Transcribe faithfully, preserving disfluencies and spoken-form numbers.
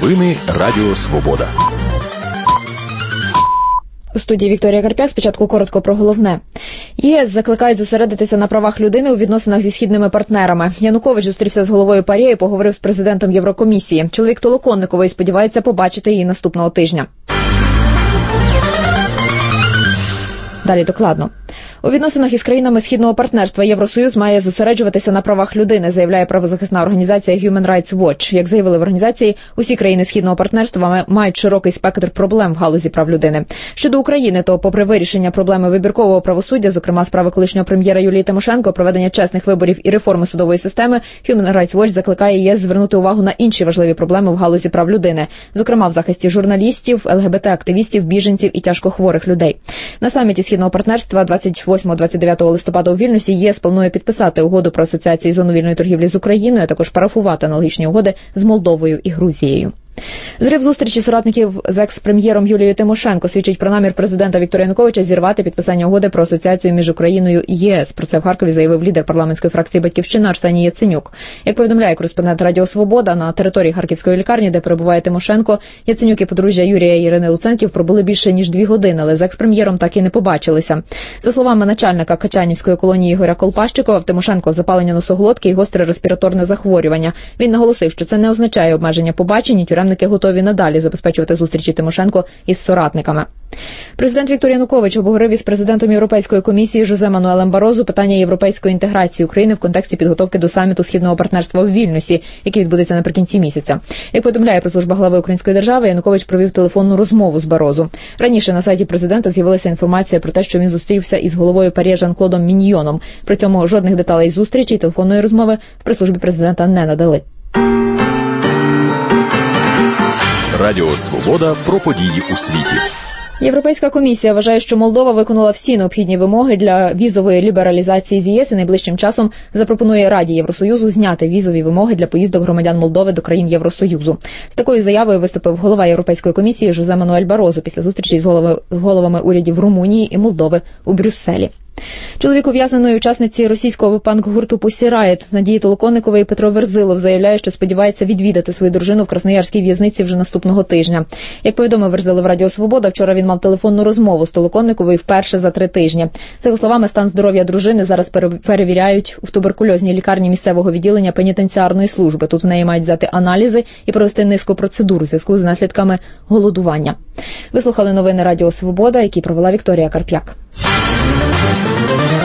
Новини Радіо Свобода. У студії Вікторія Карп'як. Спочатку коротко про головне. ЄС закликають зосередитися на правах людини у відносинах зі східними партнерами. Янукович зустрівся з головою ПАРЄ і поговорив з президентом Єврокомісії. Чоловік Толоконникової сподівається побачити її наступного тижня. Далі докладно. У відносинах із країнами Східного партнерства Євросоюз має зосереджуватися на правах людини, заявляє правозахисна організація Human Rights Watch. Як заявили в організації, усі країни Східного партнерства мають широкий спектр проблем в галузі прав людини. Щодо України, то попри вирішення проблеми вибіркового правосуддя, зокрема справи колишнього прем'єра Юлії Тимошенко, проведення чесних виборів і реформи судової системи, Human Rights Watch закликає ЄС звернути увагу на інші важливі проблеми в галузі прав людини, зокрема в захисті журналістів, ЛГБТ-активістів, біженців і тяжкохворих людей. На саміті Східного партнерства двадцять восьмого - двадцять дев'ятого листопада у Вільнюсі ЄС планує підписати угоду про асоціацію і зону вільної торгівлі з Україною, а також парафувати аналогічні угоди з Молдовою і Грузією. Зрив зустрічі соратників з екс-прем'єром Юлією Тимошенко свідчить про намір президента Віктора Януковича зірвати підписання угоди про асоціацію між Україною і ЄС. Про це в Харкові заявив лідер парламентської фракції «Батьківщина» Арсеній Яценюк. Як повідомляє кореспондент Радіо Свобода, на території Харківської лікарні, де перебуває Тимошенко, Яценюк і подружжя Юрія і Ірини Луценків пробули більше ніж дві години, але з екс-прем'єром так і не побачилися. За словами начальника Качанівської колонії Ігоря Колпащикова, в Тимошенко запалення носоглотки і гостре респіраторне захворювання. Він наголосив, що це не означає обмеження побачень, і тюремники готові надалі забезпечувати зустрічі Тимошенко із соратниками. Президент Віктор Янукович обговорив із президентом Європейської комісії Жозе Мануелем Барозу питання європейської інтеграції України в контексті підготовки до саміту Східного партнерства у Вільнюсі, який відбудеться наприкінці місяця. Як повідомляє прес-служба глави Української держави, Янукович провів телефонну розмову з Барозу. Раніше на сайті президента з'явилася інформація про те, що він зустрівся із головою ПАРЄ Жан-Клодом Міньйоном. При цьому жодних деталей зустрічі і телефонної розмови в прес-службі президента не надали. Радіо Свобода про події у світі. Європейська комісія вважає, що Молдова виконала всі необхідні вимоги для візової лібералізації з ЄС і найближчим часом запропонує Раді Євросоюзу зняти візові вимоги для поїздок громадян Молдови до країн Євросоюзу. З такою заявою виступив голова Європейської комісії Жозе Мануель Барозу після зустрічі з голови, головами урядів Румунії і Молдови у Брюсселі. Чоловік ув'язненої учасниці російського панк-гурту Pussy Riot Надії Толоконникової Петро Верзилов заявляє, що сподівається відвідати свою дружину в Красноярській в'язниці вже наступного тижня. Як повідомив Верзилов Радіо Свобода, вчора він мав телефонну розмову з Толоконниковою вперше за три тижні. За його словами, стан здоров'я дружини зараз перевіряють у туберкульозній лікарні місцевого відділення пенітенціарної служби. Тут в неї мають взяти аналізи і провести низку процедур у зв'язку з наслідками голодування. Ви слухали новини Радіо Свобода, які провела Вікторія Карп'як.